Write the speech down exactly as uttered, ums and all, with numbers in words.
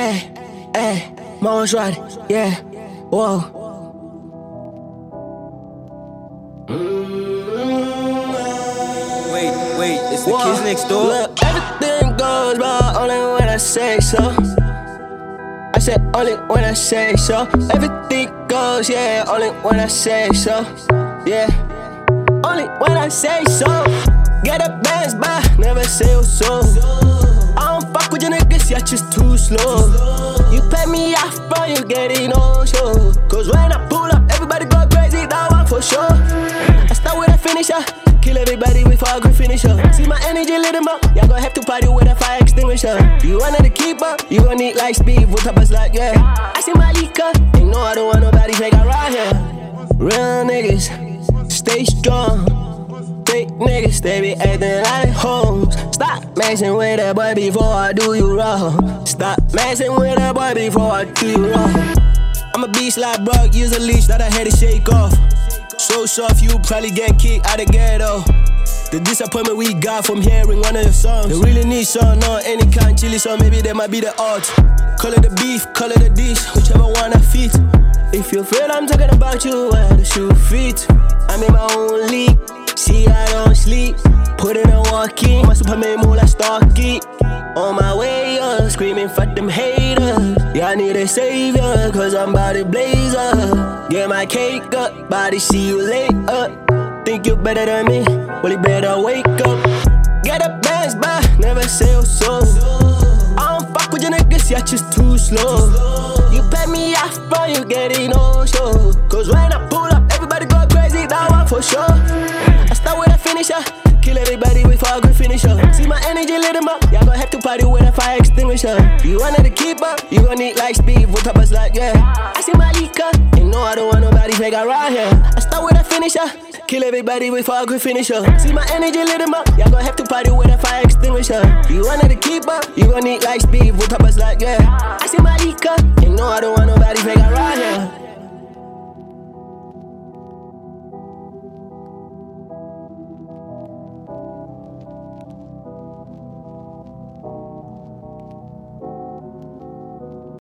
Hey, hey, mom's right, yeah, whoa. Wait, wait, it's the Whoa. kids next door. Look, everything goes, but only when I say so. I said only when I say so. Everything goes, yeah, only when I say so. Yeah, only when I say so. Get a bands, but never say so. I don't fuck with your niggas, you're just too slow. You pay me off, bro, you getting no show. Cause when I pull up, everybody go crazy, that one for sure. I start with a finisher, kill everybody before I go finish up. See my energy lit them up, y'all gon' have to party with a fire extinguisher. You wanna to keep up, you gon' need like speed, with up us like yeah. I see my leaker, ain't no I don't want nobody fake around here. Real niggas, stay strong. Fake niggas, they be acting like hoes. Stop messing with that boy before I do you wrong. Stop messing with that boy before I do you wrong. I'm a beast like Brock, use a leash that I had to shake off. So soft, you probably get kicked out of ghetto. The disappointment we got from hearing one of your songs. They really need some, no, any kind chili, so maybe that might be the odds. Call it the beef, call it the dish, whichever one I fit. If you feel I'm talking about you, I had to shoot feet. I'm in my own league, see I don't sleep. Put in a walk in, my Superman move like Starkey. On my way up, screaming for them haters. Yeah, I need a savior, cause I'm about to blaze up. Get my cake up, body see you later. Think you better than me, well you better wake up. Get a bands, but never say so. I don't fuck with your niggas, you're just too slow. You pay me off, bro, you getting no show. Cause when I pull up, everybody go crazy, that one for sure. I start with a finisher, kill everybody before I go finish up. See my energy lit them up, y'all gon' have to party with a fire extinguisher. You wanna to keep up, you gon' need like speed, with up us like yeah. I see my leaker, ain't no I don't want nobody fake around here. I start with a finisher, kill everybody before I go finish up. See my energy lit them up, y'all gon' have to party with a fire extinguisher. You wanna to keep up, you gon' need like speed, with up us like yeah. I see my leaker, ain't no I don't want nobody fake around here.